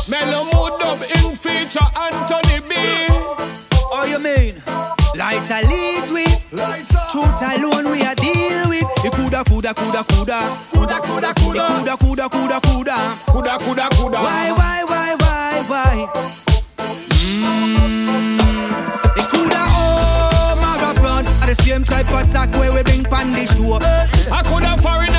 Mellow mood dub in feature Anthony B. Oh, you mean? Light a lead with, truth alone we a deal with. It coulda. Why? It coulda Marathon at the same type of attack where we bring pan the show. I coulda foreign